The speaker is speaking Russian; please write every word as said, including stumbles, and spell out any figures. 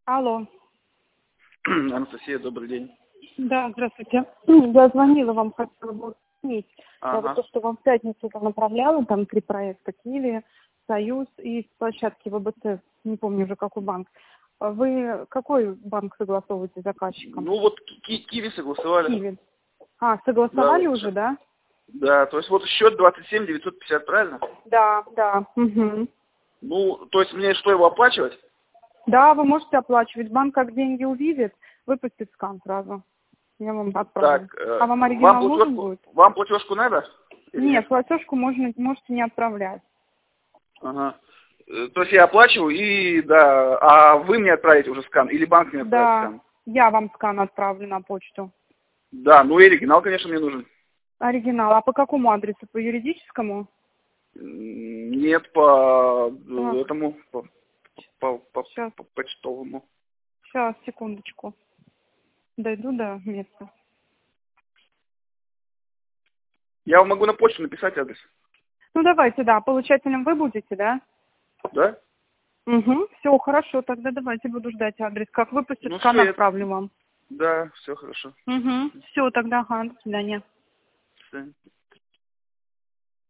Алло. Анастасия, добрый день. Да, здравствуйте. Я звонила вам, хотела бы уточнить. Ага. Вот то, что вам в пятницу там направляла, там три проекта: Киви, Союз и с площадки ВБЦ, не помню уже какой банк. Вы какой банк согласовываете с заказчиком? Ну вот ки- Киви согласовали. Киви. А, согласовали Да, уже, да? да, то есть вот счет двадцать семь девятьсот пятьдесят, правильно? Да, да. Угу. Ну, то есть мне что, его оплачивать? Да, вы можете оплачивать. Банк как деньги увидит, выпустит скан сразу. Я вам отправлю. Так, э, А вам вам оригинал нужен платежку, будет? вам платежку надо? Или Нет, платежку можно, можете не отправлять. Ага. Э, То есть я оплачиваю и, да, а вы мне отправите уже скан, или банк мне отправит Да, скан? я вам скан отправлю на почту. Да, ну и оригинал, конечно, мне нужен. Оригинал. А по какому адресу? По юридическому? М, Нет, по Так, э, этому, по, по, по- сейчас, по почтовому. сейчас, секундочку. Дойду до места. Я вам могу на почту написать адрес, Ну, давайте, да. Получателем вы будете, да? да? Угу. Все, хорошо. Тогда давайте, буду ждать адрес. Как выпустят Ну скан, все, отправлю вам. да, все хорошо. Угу. Все, тогда, ага, до свидания. До свидания.